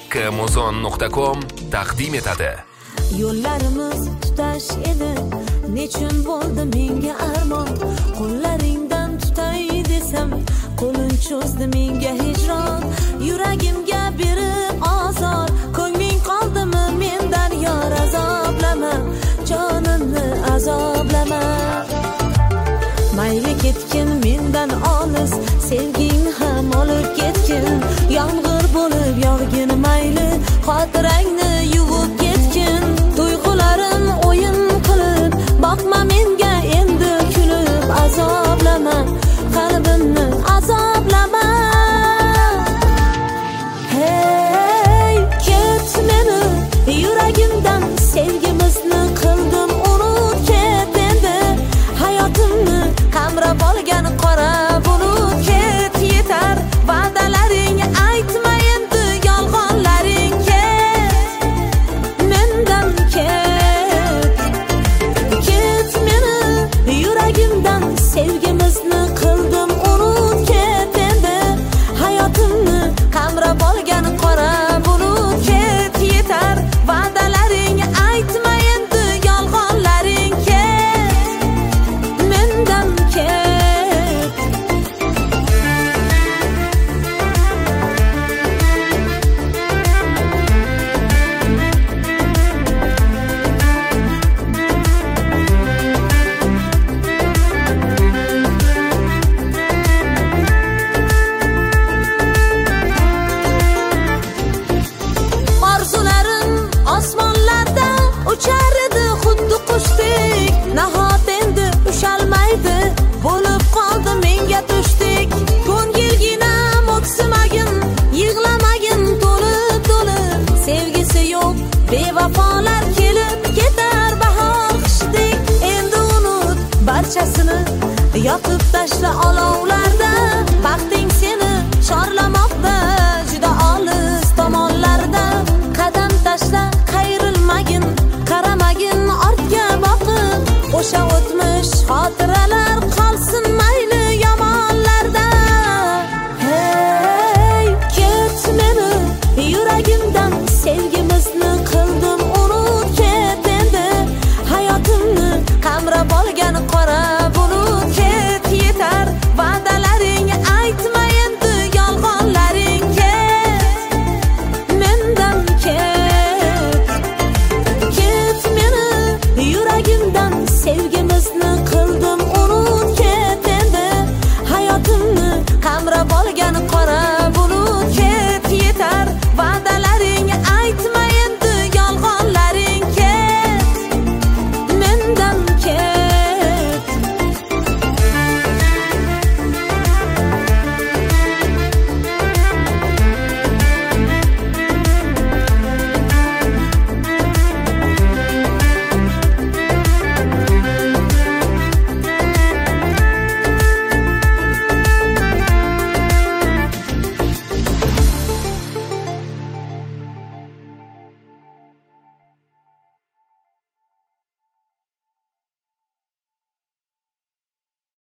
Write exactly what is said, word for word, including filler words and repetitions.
kmozon nuqta com taqdim etadi. Yo'llarimiz tutash edi, nechun bo'ldi menga armon, qo'llaringdan tutay desam, qo'lin cho'zdi menga hijron, yuragimga berib azor, ko'ngling qoldimi mendan yor, azoblama, jonimni azoblama. Mayli ketgin mendan olis, sevging ham olib ketgin, yomg'ir bo'lib yog'gin mayli, xotirangni yuvib ketgin, tuyg'ularim o'yin qilib, boqma menga endi kulib, azoblama, qalbimni azoblama. Hey, ket meni yuragimdan, sevgimizni qildim unut, ket endi hayotimni qamrab olgan qora bulut, ket yetar va'dalaring, aytma endi yolg'onlaring, ket mendan ket, ket meni yuragimdan, sevgimizni qildim unut, ket endi hayotimni qamrab olgan qora bulut, ket yetar va'dalaring, aytma endi yolg'onlaring, ket mendan ket. Orzularim osmonlarda uchar edi xuddi qushdek, nahot endi ushalmaydi, bo'lib qoldi menga tushdek, ko'ngilginam o'ksimagin, yig'lamagin to'lib to'lib, sevgisi yo'q bevafolar kelib ketar bahor qishdek, endi unut barchasini, yoqib tashla olov